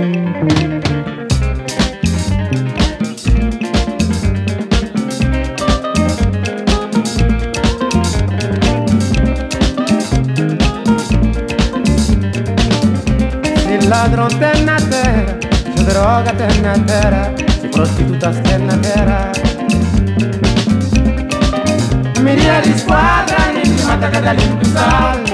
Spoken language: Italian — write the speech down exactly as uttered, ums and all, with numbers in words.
Ladrón te na terra, se droga te na terra, se prostituta te na terra. Miria di squadra, niente mata che dall'indusal.